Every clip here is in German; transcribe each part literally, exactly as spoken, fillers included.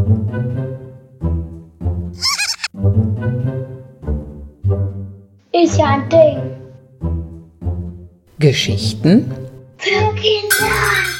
Ist ja ein Ding. Geschichten Für Kinder.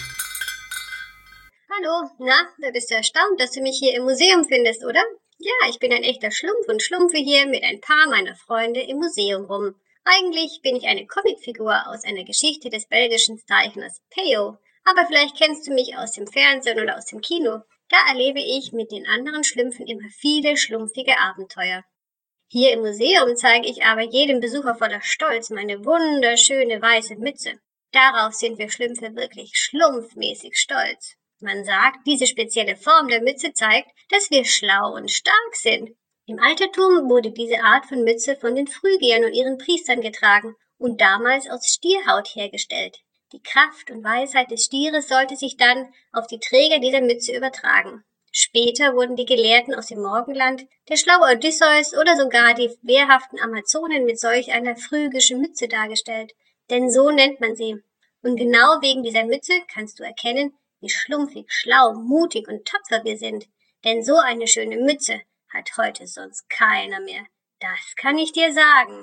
Hallo, na, da bist du erstaunt, dass du mich hier im Museum findest, oder? Ja, ich bin ein echter Schlumpf und schlumpfe hier mit ein paar meiner Freunde im Museum rum. Eigentlich bin ich eine Comicfigur aus einer Geschichte des belgischen Zeichners Peyo. Aber vielleicht kennst du mich aus dem Fernsehen oder aus dem Kino. Da erlebe ich mit den anderen Schlümpfen immer viele schlumpfige Abenteuer. Hier im Museum zeige ich aber jedem Besucher voller Stolz meine wunderschöne weiße Mütze. Darauf sind wir Schlümpfe wirklich schlumpfmäßig stolz. Man sagt, diese spezielle Form der Mütze zeigt, dass wir schlau und stark sind. Im Altertum wurde diese Art von Mütze von den Phrygiern und ihren Priestern getragen und damals aus Stierhaut hergestellt. Die Kraft und Weisheit des Stieres sollte sich dann auf die Träger dieser Mütze übertragen. Später wurden die Gelehrten aus dem Morgenland, der schlaue Odysseus oder sogar die wehrhaften Amazonen mit solch einer phrygischen Mütze dargestellt. Denn so nennt man sie. Und genau wegen dieser Mütze kannst du erkennen, wie schlumpfig, schlau, mutig und tapfer wir sind. Denn so eine schöne Mütze hat heute sonst keiner mehr. Das kann ich dir sagen.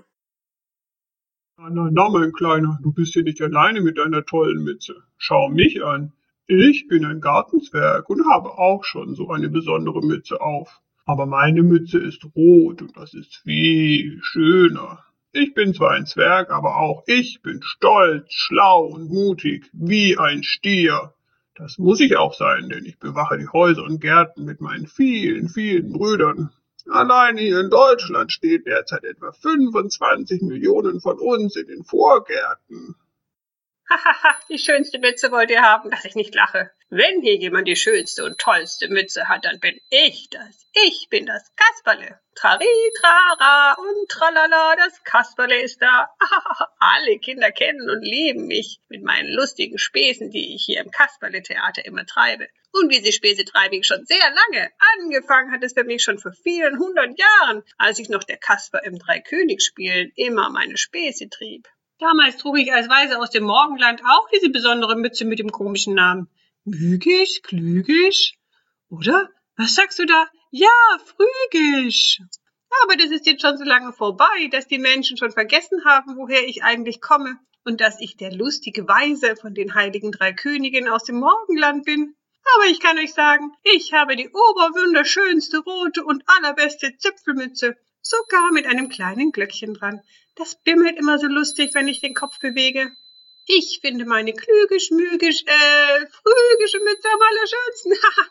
Na, na, na, mein Kleiner, du bist hier nicht alleine mit deiner tollen Mütze. Schau mich an. Ich bin ein Gartenzwerg und habe auch schon so eine besondere Mütze auf. Aber meine Mütze ist rot und das ist viel schöner. Ich bin zwar ein Zwerg, aber auch ich bin stolz, schlau und mutig, wie ein Stier. Das muss ich auch sein, denn ich bewache die Häuser und Gärten mit meinen vielen, vielen Brüdern. Allein hier in Deutschland stehen derzeit etwa fünfundzwanzig Millionen von uns in den Vorgärten. Hahaha, die schönste Mütze wollt ihr haben, dass ich nicht lache. Wenn hier jemand die schönste und tollste Mütze hat, dann bin ich das. Ich bin das Kasperle. Trari, trara und tralala, das Kasperle ist da. Alle Kinder kennen und lieben mich mit meinen lustigen Späßen, die ich hier im Kasperle-Theater immer treibe. Und diese Späße treibe ich schon sehr lange. Angefangen hat es für mich schon vor vielen hundert Jahren, als ich noch der Kasper im Dreikönigsspielen immer meine Späße trieb. Damals trug ich als Weise aus dem Morgenland auch diese besondere Mütze mit dem komischen Namen. Mügisch, klügisch? Oder? Was sagst du da? Ja, phrygisch. Aber das ist jetzt schon so lange vorbei, dass die Menschen schon vergessen haben, woher ich eigentlich komme und dass ich der lustige Weise von den heiligen drei Königen aus dem Morgenland bin. Aber ich kann euch sagen, ich habe die oberwunderschönste rote und allerbeste Zipfelmütze, sogar mit einem kleinen Glöckchen dran. Das bimmelt immer so lustig, wenn ich den Kopf bewege. Ich finde meine klügisch, mügisch, äh, phrygische Mütze am allerschönsten.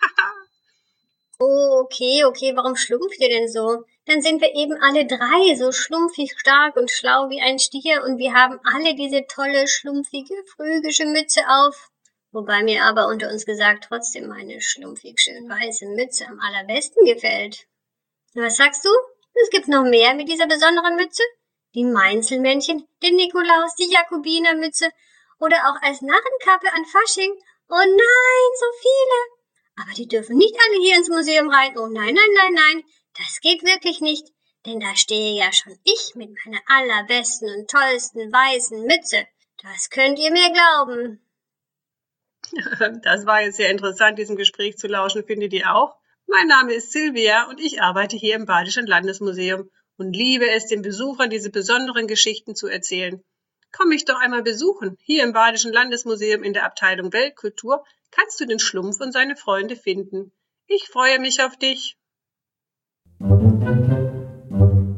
Oh, okay, okay, warum schlumpft ihr denn so? Dann sind wir eben alle drei so schlumpfig, stark und schlau wie ein Stier und wir haben alle diese tolle, schlumpfige, phrygische Mütze auf. Wobei mir aber unter uns gesagt trotzdem meine schlumpfig schön weiße Mütze am allerbesten gefällt. Was sagst du? Es gibt noch mehr mit dieser besonderen Mütze? Die Mainzelmännchen, den Nikolaus, die Jakobinermütze oder auch als Narrenkappe an Fasching. Oh nein, so viele! Aber die dürfen nicht alle hier ins Museum rein. Oh nein, nein, nein, nein, das geht wirklich nicht. Denn da stehe ja schon ich mit meiner allerbesten und tollsten weißen Mütze. Das könnt ihr mir glauben. Das war jetzt sehr interessant, diesem Gespräch zu lauschen, findet ihr auch? Mein Name ist Silvia und ich arbeite hier im Badischen Landesmuseum und liebe es, den Besuchern diese besonderen Geschichten zu erzählen. Komm mich doch einmal besuchen. Hier im Badischen Landesmuseum in der Abteilung Weltkultur kannst du den Schlumpf und seine Freunde finden. Ich freue mich auf dich.